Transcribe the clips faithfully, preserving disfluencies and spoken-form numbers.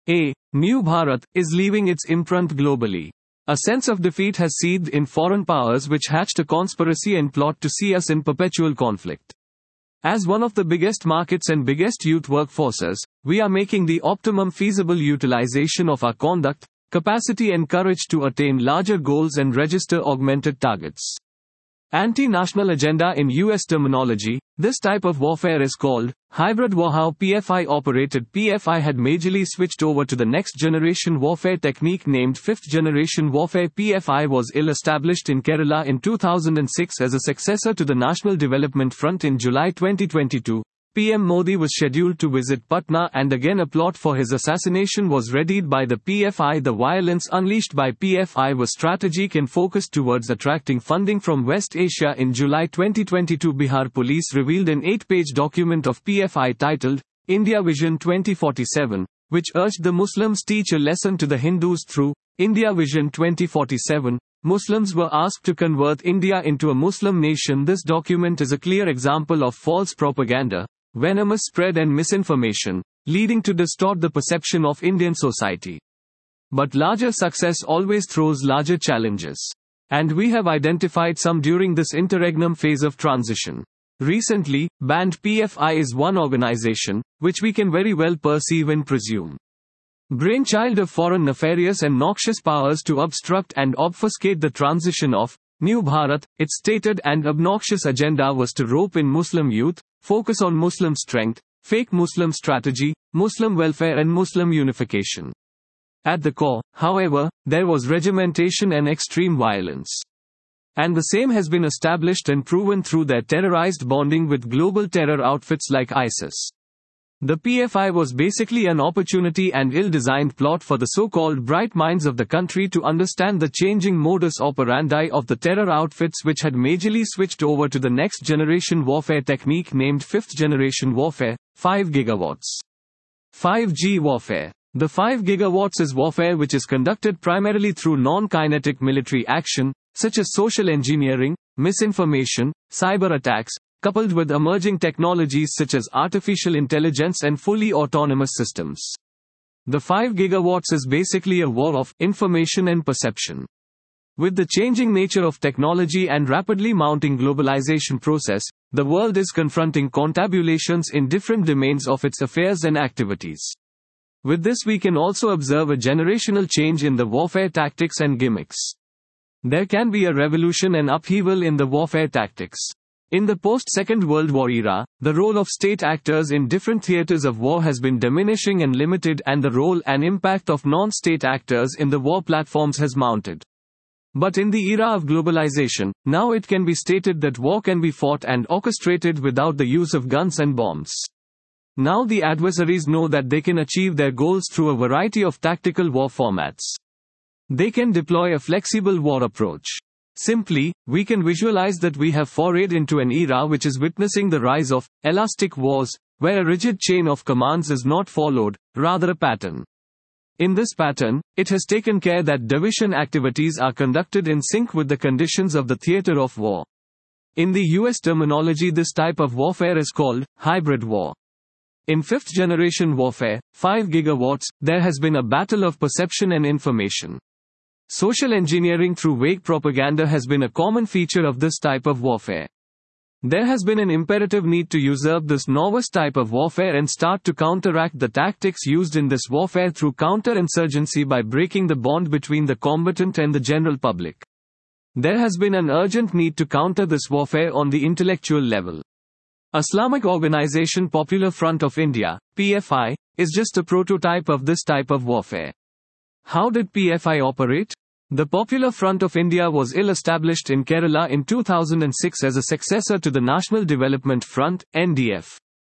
A. New Bharat is leaving its imprint globally. A sense of defeat has seethed in foreign powers which hatched a conspiracy and plot to see us in perpetual conflict. As one of the biggest markets and biggest youth workforces, we are making the optimum feasible utilization of our conduct, capacity and courage to attain larger goals and register augmented targets. Anti-national agenda in U S terminology, this type of warfare is called hybrid war. How P F I operated. P F I had majorly switched over to the next generation warfare technique named fifth generation warfare. P F I was ill-established in Kerala in two thousand six as a successor to the National Development Front. In July twenty twenty-two, P M Modi was scheduled to visit Patna and again a plot for his assassination was readied by the P F I. The violence unleashed by P F I was strategic and focused towards attracting funding from West Asia. In July twenty twenty-two, Bihar police revealed an eight-page document of P F I titled India Vision twenty forty-seven, which urged the Muslims teach a lesson to the Hindus through India Vision twenty forty-seven. Muslims were asked to convert India into a Muslim nation. This document is a clear example of false propaganda, venomous spread and misinformation, leading to distort the perception of Indian society. But larger success always throws larger challenges. And we have identified some during this interregnum phase of transition. Recently, banned P F I is one organization, which we can very well perceive and presume. Brainchild of foreign nefarious and noxious powers to obstruct and obfuscate the transition of New Bharat. Its stated and obnoxious agenda was to rope in Muslim youth, focus on Muslim strength, fake Muslim strategy, Muslim welfare and Muslim unification. At the core, however, there was regimentation and extreme violence. And the same has been established and proven through their terrorized bonding with global terror outfits like ISIS. The P F I was basically an opportunity and ill-designed plot for the so-called bright minds of the country to understand the changing modus operandi of the terror outfits which had majorly switched over to the next generation warfare technique named fifth generation warfare, five gigawatts. five G warfare. The five gigawatts is warfare which is conducted primarily through non-kinetic military action, such as social engineering, misinformation, cyber attacks, coupled with emerging technologies such as artificial intelligence and fully autonomous systems. The five gigawatts is basically a war of information and perception. With the changing nature of technology and rapidly mounting globalization process, the world is confronting confabulations in different domains of its affairs and activities. With this we can also observe a generational change in the warfare tactics and gimmicks. There can be a revolution and upheaval in the warfare tactics. In the post-Second World War era, the role of state actors in different theaters of war has been diminishing and limited, and the role and impact of non-state actors in the war platforms has mounted. But in the era of globalization, now it can be stated that war can be fought and orchestrated without the use of guns and bombs. Now the adversaries know that they can achieve their goals through a variety of tactical war formats. They can deploy a flexible war approach. Simply, we can visualize that we have forayed into an era which is witnessing the rise of elastic wars, where a rigid chain of commands is not followed, rather a pattern. In this pattern, it has taken care that division activities are conducted in sync with the conditions of the theater of war. In the U S terminology, this type of warfare is called hybrid war. In fifth generation warfare, five gigawatts, there has been a battle of perception and information. Social engineering through vague propaganda has been a common feature of this type of warfare. There has been an imperative need to usurp this novice type of warfare and start to counteract the tactics used in this warfare through counterinsurgency by breaking the bond between the combatant and the general public. There has been an urgent need to counter this warfare on the intellectual level. Islamic Organization Popular Front of India, P F I, is just a prototype of this type of warfare. How did P F I operate? The Popular Front of India was ill-established in Kerala in two thousand six as a successor to the National Development Front, N D F.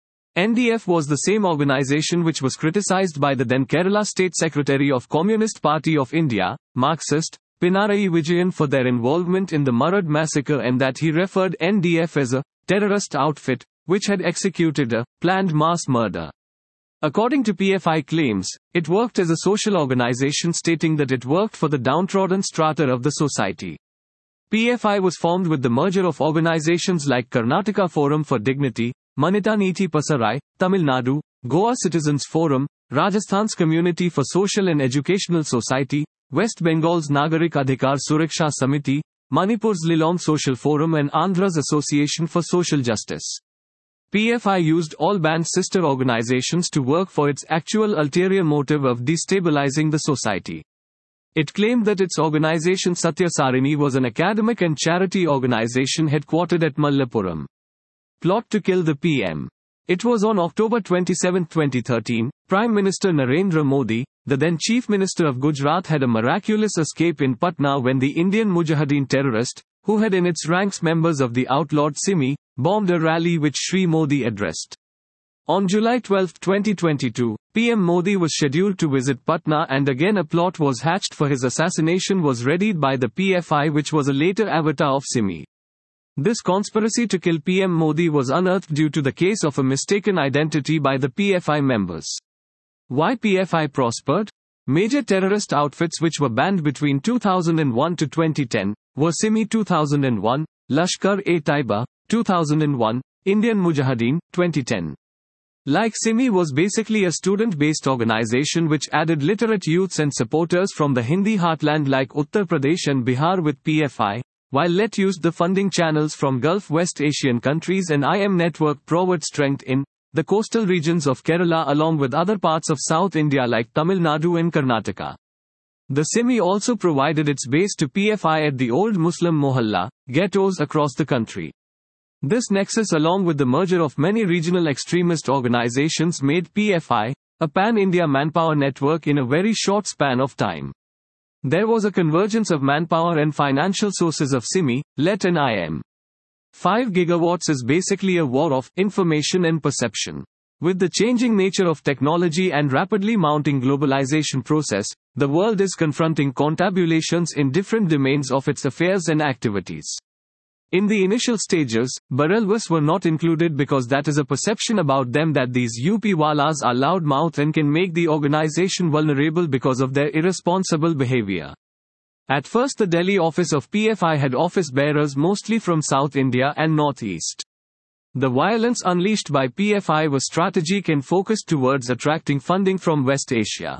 N D F was the same organization which was criticized by the then Kerala State Secretary of Communist Party of India, Marxist, Pinarayi Vijayan, for their involvement in the Murad massacre, and that he referred N D F as a terrorist outfit, which had executed a planned mass murder. According to P F I claims, it worked as a social organization, stating that it worked for the downtrodden strata of the society. P F I was formed with the merger of organizations like Karnataka Forum for Dignity, Manita Niti Pasarai, Tamil Nadu, Goa Citizens Forum, Rajasthan's Community for Social and Educational Society, West Bengal's Nagarik Adhikar Suraksha Samiti, Manipur's Lilong Social Forum and Andhra's Association for Social Justice. P F I used all banned sister organizations to work for its actual ulterior motive of destabilizing the society. It claimed that its organization Satya Sarini was an academic and charity organization headquartered at Malappuram. Plot to kill the P M. It was on October twenty-seventh, twenty thirteen, Prime Minister Narendra Modi, the then Chief Minister of Gujarat, had a miraculous escape in Patna when the Indian Mujahideen terrorist, who had in its ranks members of the outlawed Simi, bombed a rally which Shri Modi addressed. On July twelfth, twenty twenty-two, P M Modi was scheduled to visit Patna, and again a plot was hatched for his assassination was readied by the P F I, which was a later avatar of Simi. This conspiracy to kill P M Modi was unearthed due to the case of a mistaken identity by the P F I members. Why P F I prospered? Major terrorist outfits which were banned between two thousand one to twenty ten were Simi two thousand one, Lashkar-e-Taiba two thousand one, Indian Mujahideen twenty ten. Like Simi was basically a student-based organization which added literate youths and supporters from the Hindi heartland like Uttar Pradesh and Bihar with P F I, while L E T used the funding channels from Gulf West Asian countries and I M network provided strength in the coastal regions of Kerala along with other parts of South India like Tamil Nadu and Karnataka. The Simi also provided its base to P F I at the old Muslim Mohalla ghettos across the country. This nexus, along with the merger of many regional extremist organizations, made P F I a pan-India manpower network in a very short span of time. There was a convergence of manpower and financial sources of Simi, L E T and I M. five gigawatts is basically a war of information and perception. With the changing nature of technology and rapidly mounting globalization process, the world is confronting confabulations in different domains of its affairs and activities. In the initial stages, Barelvis were not included because that is a perception about them that these U P Walas are loudmouth and can make the organization vulnerable because of their irresponsible behavior. At first, the Delhi office of P F I had office bearers mostly from South India and Northeast. The violence unleashed by P F I was strategic and focused towards attracting funding from West Asia.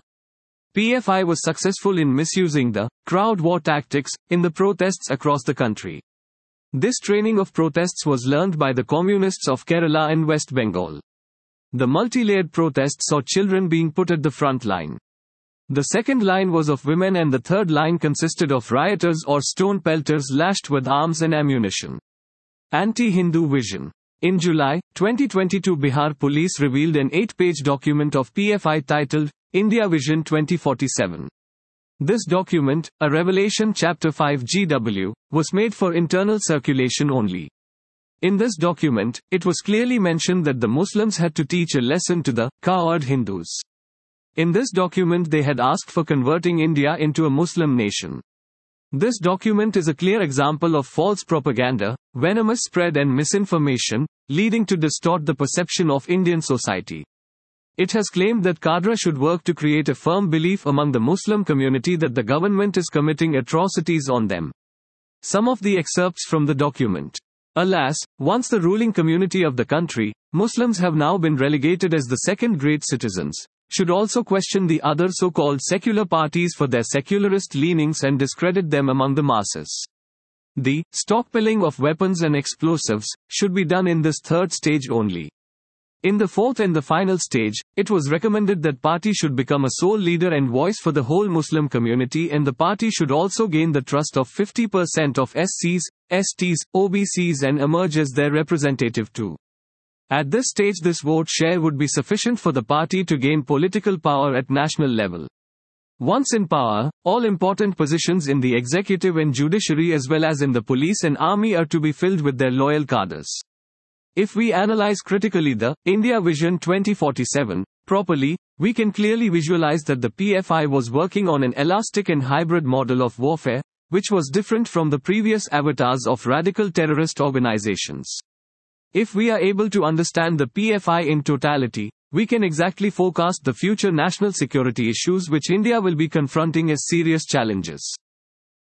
P F I was successful in misusing the crowd war tactics in the protests across the country. This training of protests was learned by the communists of Kerala and West Bengal. The multi-layered protests saw children being put at the front line. The second line was of women and the third line consisted of rioters or stone pelters lashed with arms and ammunition. Anti-Hindu vision. In July twenty twenty-two, Bihar police revealed an eight-page document of P F I titled India Vision twenty forty-seven. This document, a revelation chapter five G W, was made for internal circulation only. In this document, it was clearly mentioned that the Muslims had to teach a lesson to the coward Hindus. In this document they had asked for converting India into a Muslim nation. This document is a clear example of false propaganda, venomous spread and misinformation, leading to distort the perception of Indian society. It has claimed that Cadre should work to create a firm belief among the Muslim community that the government is committing atrocities on them. Some of the excerpts from the document. Alas, once the ruling community of the country, Muslims have now been relegated as the second-grade citizens, should also question the other so-called secular parties for their secularist leanings and discredit them among the masses. The stockpiling of weapons and explosives should be done in this third stage only. In the fourth and the final stage, it was recommended that party should become a sole leader and voice for the whole Muslim community, and the party should also gain the trust of fifty percent of S Cs, S Ts, O B Cs and emerge as their representative too. At this stage this vote share would be sufficient for the party to gain political power at national level. Once in power, all important positions in the executive and judiciary as well as in the police and army are to be filled with their loyal cadres. If we analyze critically the India Vision twenty forty-seven properly, we can clearly visualize that the P F I was working on an elastic and hybrid model of warfare, which was different from the previous avatars of radical terrorist organizations. If we are able to understand the P F I in totality, we can exactly forecast the future national security issues which India will be confronting as serious challenges.